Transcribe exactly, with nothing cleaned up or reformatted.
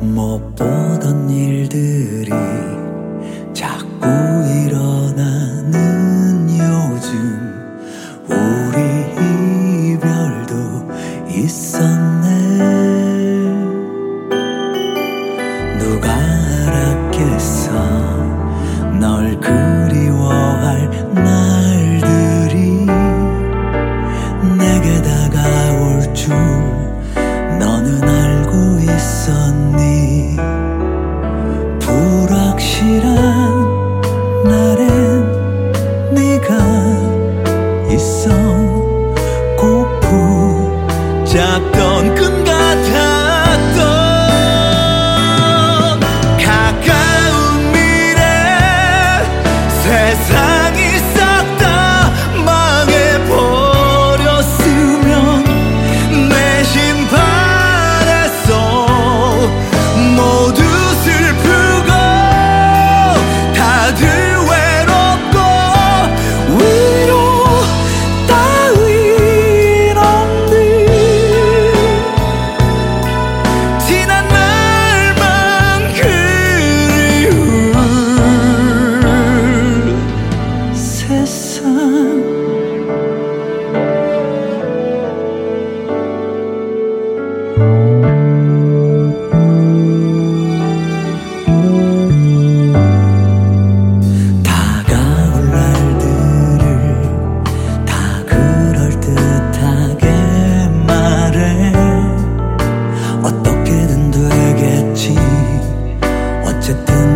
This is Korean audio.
못 보던 일들이 자꾸 일어나는 요즘 우리 이별도 있었네. 누가 알았겠어 널 그리워할 날들이 내게 다가올 줄 너는 알고 있었니. 불확실한 날엔 네가 있어 꼭 붙잡던 끈 같았던 가까운 미래 세상이 싹 다 망해버렸으면 내 심판에서 모두 슬프고 다들 외롭고 위로 따윈 없는 지난 날만 그리운 세상. 다가올 날들을 다 그럴듯하게 말해. 어떻게든 되겠지 어쨌든